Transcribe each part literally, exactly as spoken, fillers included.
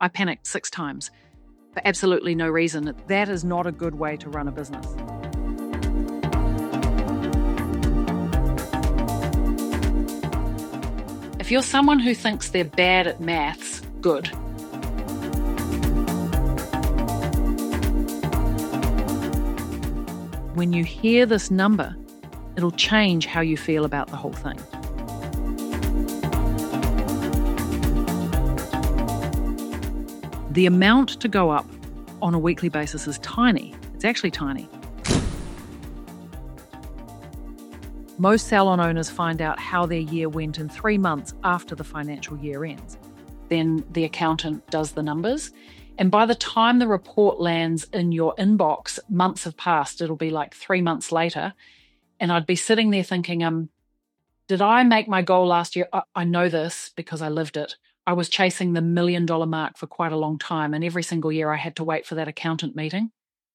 I panicked six times for absolutely no reason. That is not a good way to run a business. If you're someone who thinks they're bad at maths, good. When you hear this number, it'll change how you feel about the whole thing. The amount to go up on a weekly basis is tiny. It's actually tiny. Most salon owners find out how their year went in three months after the financial year ends. Then the accountant does the numbers. And by the time the report lands in your inbox, months have passed. It'll be like three months later. And I'd be sitting there thinking, um, did I make my goal last year? I, I know this because I lived it. I was chasing the million dollar mark for quite a long time. And every single year I had to wait for that accountant meeting.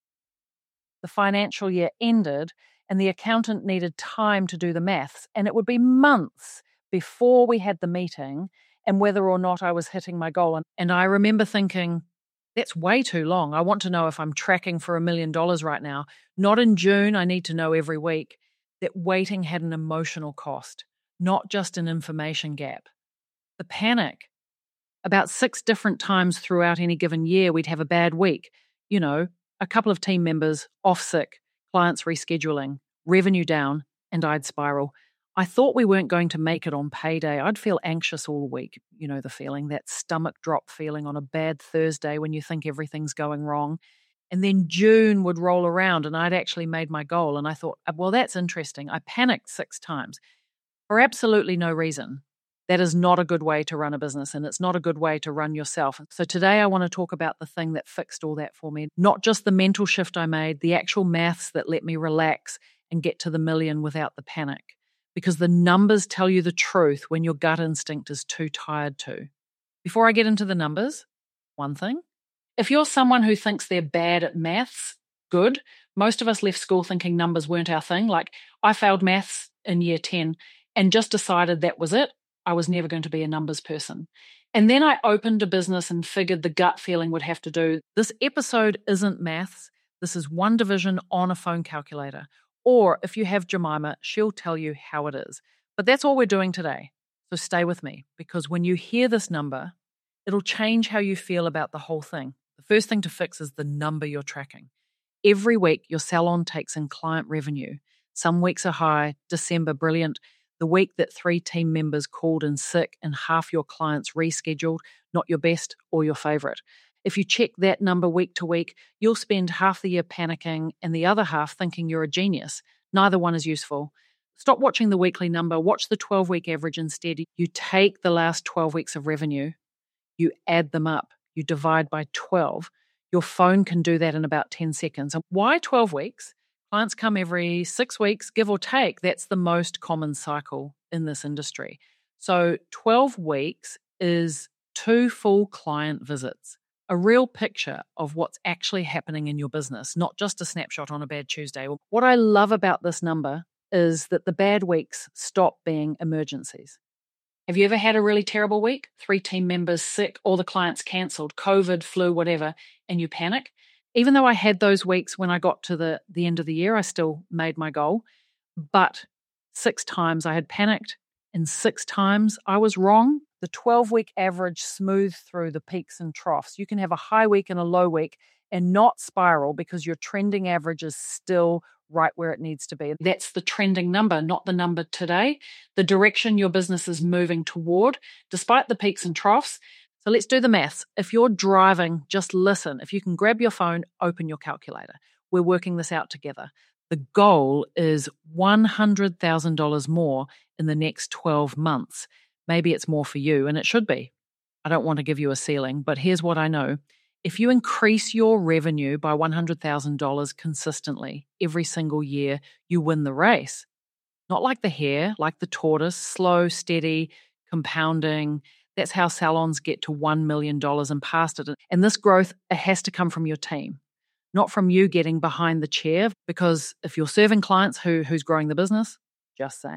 The financial year ended and the accountant needed time to do the maths. And it would be months before we had the meeting and whether or not I was hitting my goal. And I remember thinking, that's way too long. I want to know if I'm tracking for a million dollars right now. Not in June, I need to know every week. That waiting had an emotional cost, not just an information gap. The panic. About six different times throughout any given year, we'd have a bad week. You know, a couple of team members off sick, clients rescheduling, revenue down, and I'd spiral. I thought we weren't going to make it on payday. I'd feel anxious all week. You know the feeling, that stomach drop feeling on a bad Thursday when you think everything's going wrong. And then June would roll around and I'd actually made my goal. And I thought, well, that's interesting. I panicked six times for absolutely no reason. That is not a good way to run a business, and it's not a good way to run yourself. So today I want to talk about the thing that fixed all that for me, not just the mental shift I made, the actual maths that let me relax and get to the million without the panic. Because the numbers tell you the truth when your gut instinct is too tired to. Before I get into the numbers, one thing. If you're someone who thinks they're bad at maths, good. Most of us left school thinking numbers weren't our thing. Like, I failed maths in year ten and just decided that was it. I was never going to be a numbers person. And then I opened a business and figured the gut feeling would have to do. This episode isn't maths. This is one division on a phone calculator. Or if you have Jemima, she'll tell you how it is. But that's all we're doing today. So stay with me, because when you hear this number, it'll change how you feel about the whole thing. The first thing to fix is the number you're tracking. Every week, your salon takes in client revenue. Some weeks are high, December, brilliant. The week that three team members called in sick and half your clients rescheduled, not your best or your favorite. If you check that number week to week, you'll spend half the year panicking and the other half thinking you're a genius. Neither one is useful. Stop watching the weekly number. Watch the twelve-week average instead. You take the last twelve weeks of revenue, you add them up, you divide by twelve. Your phone can do that in about ten seconds. And why twelve weeks? Clients come every six weeks, give or take. That's the most common cycle in this industry. So twelve weeks is two full client visits. A real picture of what's actually happening in your business, not just a snapshot on a bad Tuesday. What I love about this number is that the bad weeks stop being emergencies. Have you ever had a really terrible week? Three team members sick, all the clients cancelled, COVID, flu, whatever, and you panic? Even though I had those weeks when I got to the, the end of the year, I still made my goal. But six times I had panicked, and six times I was wrong. The twelve-week average smoothed through the peaks and troughs. You can have a high week and a low week and not spiral because your trending average is still right where it needs to be. That's the trending number, not the number today. The direction your business is moving toward, despite the peaks and troughs. So let's do the maths. If you're driving, just listen. If you can grab your phone, open your calculator. We're working this out together. The goal is one hundred thousand dollars more in the next twelve months. Maybe it's more for you, and it should be. I don't want to give you a ceiling, but here's what I know. If you increase your revenue by one hundred thousand dollars consistently every single year, you win the race. Not like the hare, like the tortoise, slow, steady, compounding. That's how salons get to one million dollars and past it. And this growth, it has to come from your team, not from you getting behind the chair, because if you're serving clients, who who's growing the business? Just saying.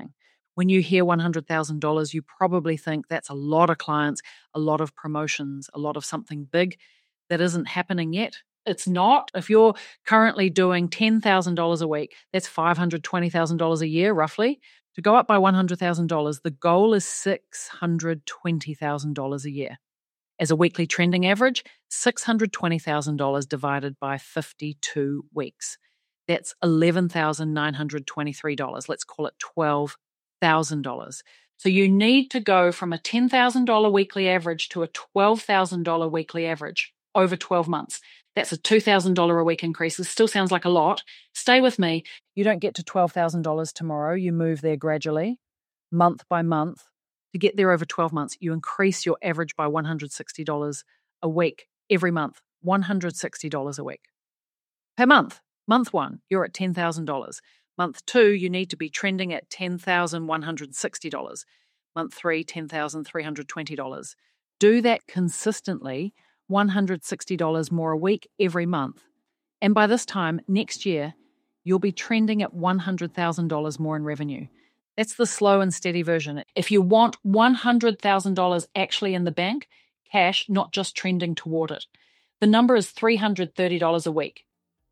When you hear one hundred thousand dollars, you probably think that's a lot of clients, a lot of promotions, a lot of something big that isn't happening yet. It's not. If you're currently doing ten thousand dollars a week, that's five hundred twenty thousand dollars a year, roughly. To go up by one hundred thousand dollars, the goal is six hundred twenty thousand dollars a year. As a weekly trending average, six hundred twenty thousand dollars divided by fifty-two weeks. That's eleven thousand nine hundred twenty-three dollars. Let's call it twelve thousand dollars. So you need to go from a ten thousand dollars weekly average to a twelve thousand dollars weekly average over twelve months. That's a two thousand dollars a week increase. This still sounds like a lot. Stay with me. You don't get to twelve thousand dollars tomorrow. You move there gradually, month by month. To get there over twelve months, you increase your average by one hundred sixty dollars a week every month. one hundred sixty dollars a week per month. Month one, you're at ten thousand dollars. Month two, you need to be trending at ten thousand one hundred sixty dollars. Month three, ten thousand three hundred twenty dollars. Do that consistently, one hundred sixty dollars more a week every month. And by this time next year, you'll be trending at one hundred thousand dollars more in revenue. That's the slow and steady version. If you want one hundred thousand dollars actually in the bank, cash, not just trending toward it, the number is three hundred thirty dollars a week.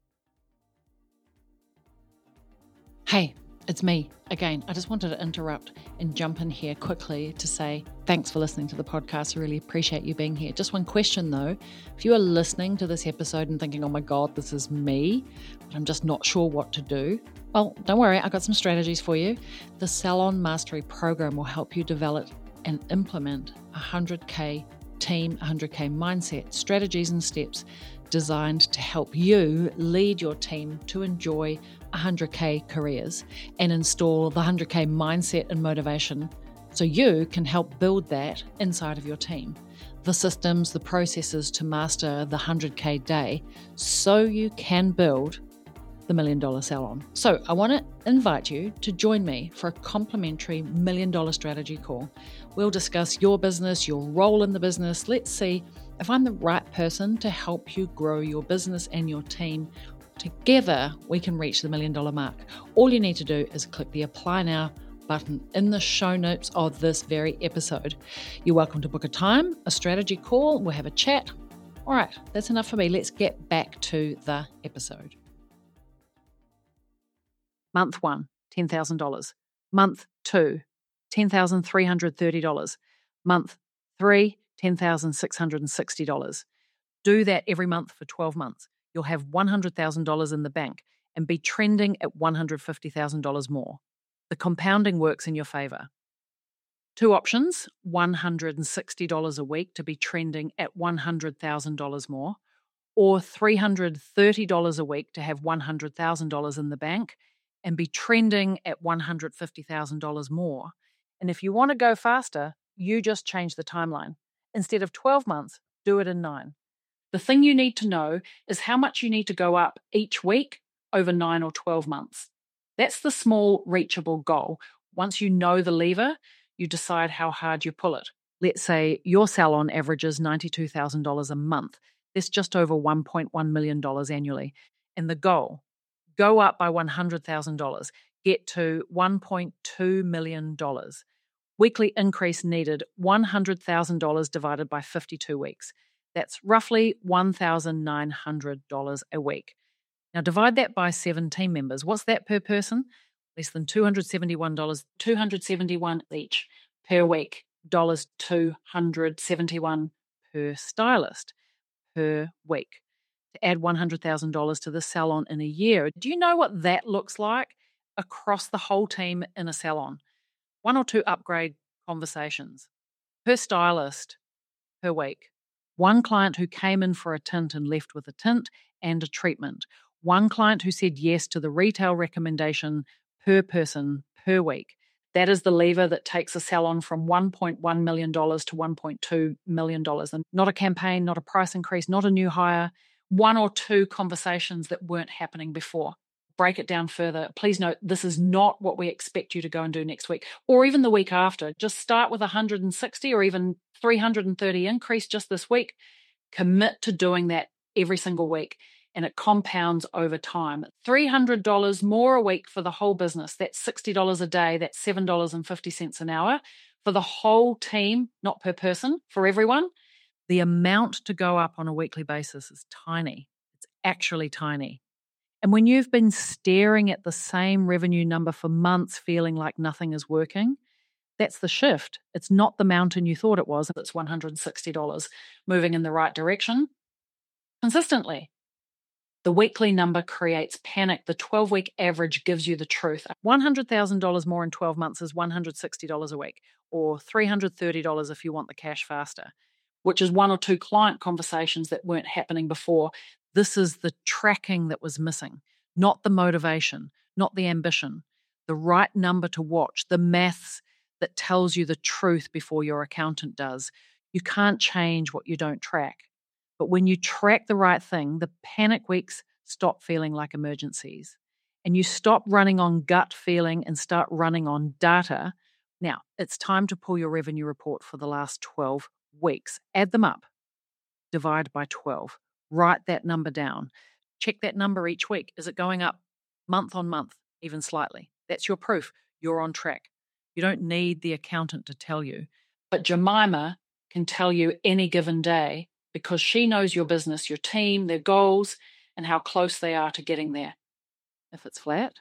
Hey, it's me again. I just wanted to interrupt and jump in here quickly to say thanks for listening to the podcast. I really appreciate you being here. Just one question though. If you are listening to this episode and thinking, oh my God, this is me, but I'm just not sure what to do, well, don't worry. I've got some strategies for you. The Salon Mastery Program will help you develop and implement a one hundred K team, one hundred K mindset, strategies and steps designed to help you lead your team to enjoy one hundred K careers and install the one hundred K mindset and motivation so you can help build that inside of your team. The systems, the processes to master the one hundred K day so you can build the Million Dollar Salon. So I want to invite you to join me for a complimentary Million Dollar Strategy call. We'll discuss your business, your role in the business. Let's see if I'm the right person to help you grow your business and your team. Together, we can reach the million dollar mark. All you need to do is click the Apply Now button in the show notes of this very episode. You're welcome to book a time, a strategy call. We'll have a chat. All right, that's enough for me. Let's get back to the episode. Month one, ten thousand dollars. Month two, ten thousand three hundred thirty dollars. Month three, ten thousand six hundred sixty dollars. Do that every month for twelve months. You'll have one hundred thousand dollars in the bank and be trending at one hundred fifty thousand dollars more. The compounding works in your favor. Two options, one hundred sixty dollars a week to be trending at one hundred thousand dollars more, or three hundred thirty dollars a week to have one hundred thousand dollars in the bank and be trending at one hundred fifty thousand dollars more. And if you want to go faster, you just change the timeline. Instead of twelve months, do it in nine. The thing you need to know is how much you need to go up each week over nine or twelve months. That's the small, reachable goal. Once you know the lever, you decide how hard you pull it. Let's say your salon averages ninety-two thousand dollars a month. That's just over one point one million dollars annually. And the goal, go up by one hundred thousand dollars, get to one point two million dollars. Weekly increase needed, one hundred thousand dollars divided by fifty-two weeks. That's roughly one thousand nine hundred dollars a week. Now divide that by seven team members. What's that per person? Less than two hundred seventy-one dollars, two hundred seventy-one dollars each per week. Dollars two hundred seventy-one dollars per stylist per week. To add one hundred thousand dollars to the salon in a year. Do you know what that looks like across the whole team in a salon? One or two upgrade conversations per stylist per week. One client who came in for a tint and left with a tint and a treatment. One client who said yes to the retail recommendation per person per week. That is the lever that takes a salon from one point one million dollars to one point two million dollars. And not a campaign, not a price increase, not a new hire. One or two conversations that weren't happening before. Break it down further. Please note, this is not what we expect you to go and do next week or even the week after. Just start with one hundred sixty or even three hundred thirty increase just this week. Commit to doing that every single week. and it compounds over time. three hundred dollars more a week for the whole business. That's sixty dollars a day. That's seven dollars and fifty cents an hour for the whole team, not per person, for everyone. The amount to go up on a weekly basis is tiny. It's actually tiny. And when you've been staring at the same revenue number for months, feeling like nothing is working, that's the shift. It's not the mountain you thought it was. It's one hundred sixty dollars moving in the right direction consistently. The weekly number creates panic. The twelve-week average gives you the truth. one hundred thousand dollars more in twelve months is one hundred sixty dollars a week, or three hundred thirty dollars if you want the cash faster, which is one or two client conversations that weren't happening before. This is the tracking that was missing, not the motivation, not the ambition, the right number to watch, the maths that tells you the truth before your accountant does. You can't change what you don't track. But when you track the right thing, the panic weeks stop feeling like emergencies. And you stop running on gut feeling and start running on data. Now, it's time to pull your revenue report for the last twelve weeks. Add them up. Divide by twelve. Write that number down. Check that number each week. Is it going up month on month, even slightly? That's your proof. You're on track. You don't need the accountant to tell you. But Jemima can tell you any given day because she knows your business, your team, their goals, and how close they are to getting there. If it's flat,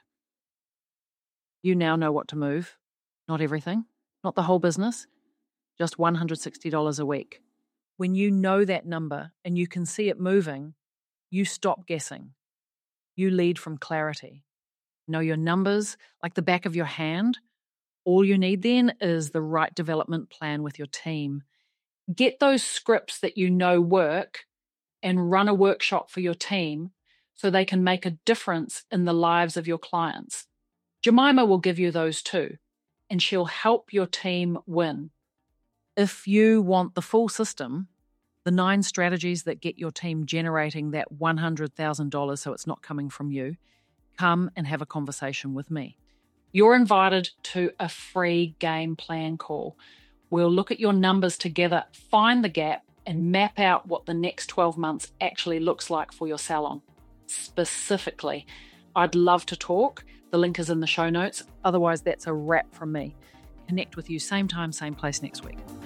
you now know what to move. Not everything, not the whole business, just one hundred sixty dollars a week. When you know that number and you can see it moving, you stop guessing. You lead from clarity. Know your numbers like the back of your hand. All you need then is the right development plan with your team. Get those scripts that you know work and run a workshop for your team so they can make a difference in the lives of your clients. Jemima will give you those too, and she'll help your team win. If you want the full system, the nine strategies that get your team generating that one hundred thousand dollars so it's not coming from you, come and have a conversation with me. You're invited to a free game plan call. We'll look at your numbers together, find the gap, and map out what the next twelve months actually looks like for your salon. Specifically, I'd love to talk. The link is in the show notes. Otherwise, that's a wrap from me. Connect with you same time, same place next week.